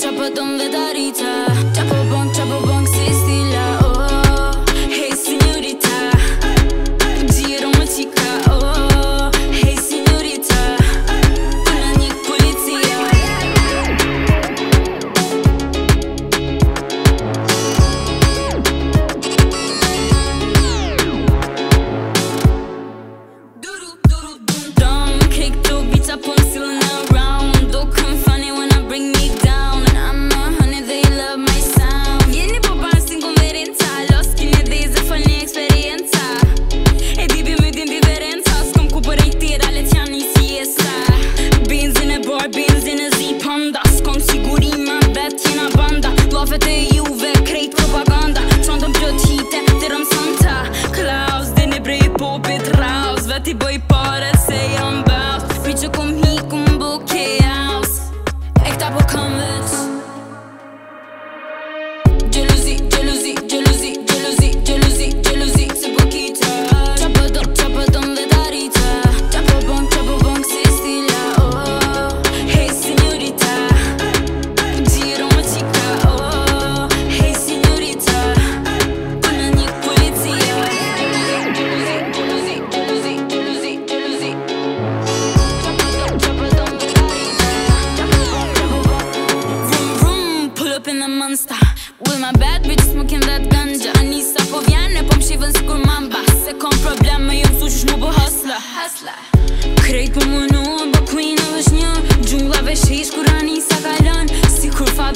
Qapo don vedarita Qapo bank si stila oh Hey signorita Giro më qika oh Hey signorita Kuna një policia Dumb kick to beats up on stealing around Don't come funny when I bring me down And I'm not honey, they love my sound Jeni po ban s'inconvenienza Lost kine dhe zë falni eksperienza E di bimi din diferenza S'kom ku për e tjera let janë një siesta Benzin e bar, benzin e zi panda S'kom sigurima vet jena banda Lafet e juve, krejt propaganda Qantëm plot hite, tirëm santa Klaus, din e brej popit raus Vet i bëj pare se jam baus Pi që kom hi, kom bo chaos E këta po kam veç Jealousy, jealousy, jealousy, jealousy, jealousy, jealousy Se po kita Qapo don vedarita Qapo bank si stila oh Hey signorita Giro më qika oh Hey signorita Kuna një policia Jealousy, jealousy, jealousy, jealousy, Qapo don vedarita Vroom vroom, pull up in the monster With my bad bitch smoking that ganja Anisa po vjene po m'shivën sikur mamba Se kom problem me jëm su qysh mu bo hustla Krejt po më nuën, bo queen edhe shnjë Gjungla vesh hish kur Anisa kalon Si kur